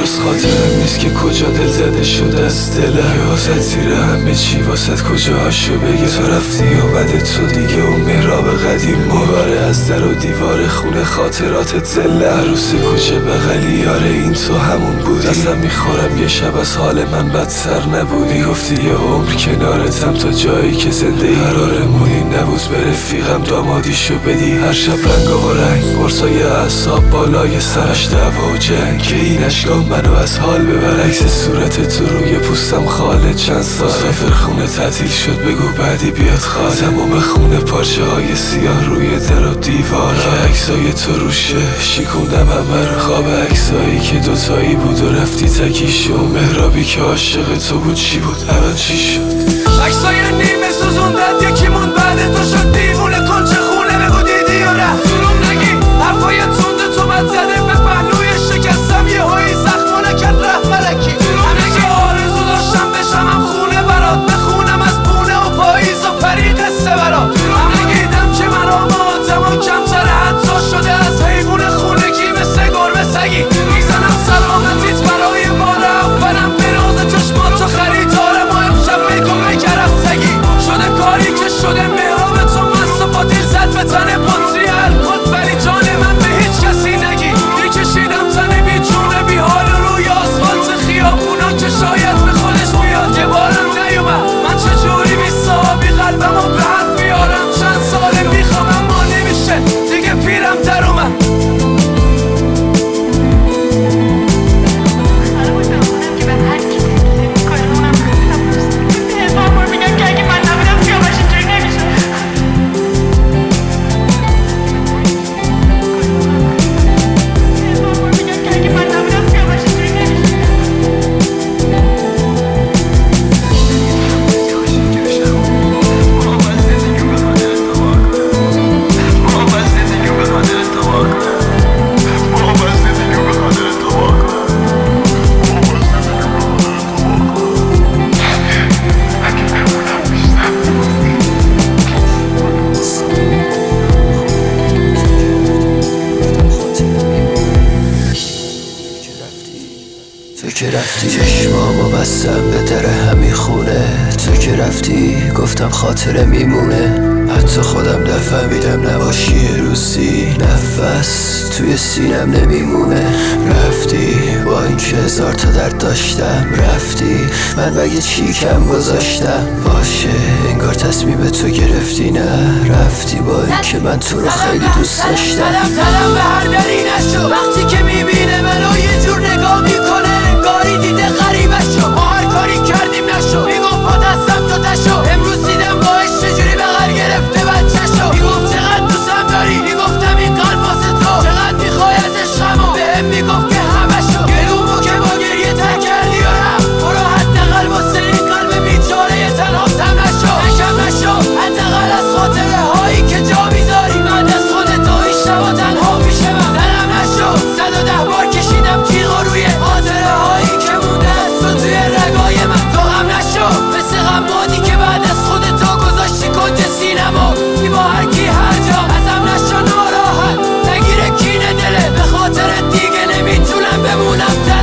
درست خاطرم نیست که کجا دل زده شده از دلم. واسه زیر همه چی واسه کجاهاشو بگه. تو رفتی اومده تو دیگه اون مهراب قدیم میباره از در و دیوار خونه خاطراتت زله. عروس کوچه بغلی یاره این تو همون بودی. دستم میخورم یه شب از حال من بدتر نبودی. گفتی یه عمر کنارتم تا جایی که زنده قرارمونی نبود به رفیقم دامادیشو بدی. هر شب رنگ و رنگ قرصای اعصاب بالای سرش دعوا و جنگ که این اشکا منو از حال ببر. عکس صورت تو روی پوستم خاله چند سال سافر خونه تعطیل شد بگو بعدی بیاد خاله. تمام خونه پارچه های سیاه روی در و دیوار که عکسای تو روشه شیکوندم همه رو. خواب عکسایی که دوتایی بود و رفتی تکی شو. مهرابی که عاشق تو بود چی بود الان چی شد؟ عکسای نیمه سوزوندت یکیمون بعد تو شد دیوونه. کنچه خونه بگو دیدی یا نه دروغ نگی. حرفای تند تو بد زده به پهلوی شکستم یه هایی زخمو نکرد ره ملکی. همه آرزو داشتم بشمم خونه برات بخونم از بونه و پاییز و پری قصه برات. هم نگیدم که من آمادم و کمتر حدسا شده از حیوون خونگی مثل گربه سگی. میزنم سلامتیت برای بار اولم به ناز چشماتو خریدار ما امشب میگم بگرم سگی. شده کاری که شده مهراب تو مست و پاتیل زد به تن پتری الکل. ولی جان من به هیچ کسی نگی. میکشیدم تن بی جونه بی حال روی آسفالت خیابونا که شاید به خودش بیاد. یه بارم نیومد من چجوری بی صحابی قلبمو به حد بیارم. چند ساله میخوام اما نمیشه دیگه پیرم در اومد. تو که رفتی چشمامو بستم به در همین خونه. تو که رفتی گفتم خاطره میمونه. حتی خودم نفهمیدم نباشی یه روزی نفس توی سینم نمیمونه. رفتی با این که هزار تا درد داشتم. رفتی من بگه چی کم گذاشتم. باشه انگار تصمیم تو گرفتی نه. رفتی با این که من تو رو خیلی دوست داشتم. زدم به هر دری نشو. وقتی که میبینه منو یه جور نگاه میکنه انگاری دیده غریبشو. ما هر کاری کردیم نشو. میگفت با دستم تو تشو. امروز دیدم باش چجوری بغل گرفته بچه‌شو. میگفت چقدر دوستم داری. میگفتم این قلب واسه تو. چقدر میخوای از عشقمو. بهم میگفت که همشو. گلومو که با گریه تر کردی یارم. برو حداقل واسه این قلب بیچاره تنها سم نشو. نکم نشو حداقل از خاطره هایی که جا میذاری. بعد از خودت و این شبا تنها پیش من. زنم نشو 110 بار کشیدم تیغو روی خاطره هایی که مونده از تو توی رگای من. تو غم نشو مثل غمادی که بعد از خودت تو گذاشتی کنج سینما. بی با هر کی هر جا ازم نشو ناراحت نگیره کینه دله. به خاطر دیگه نمیتونم بمونم.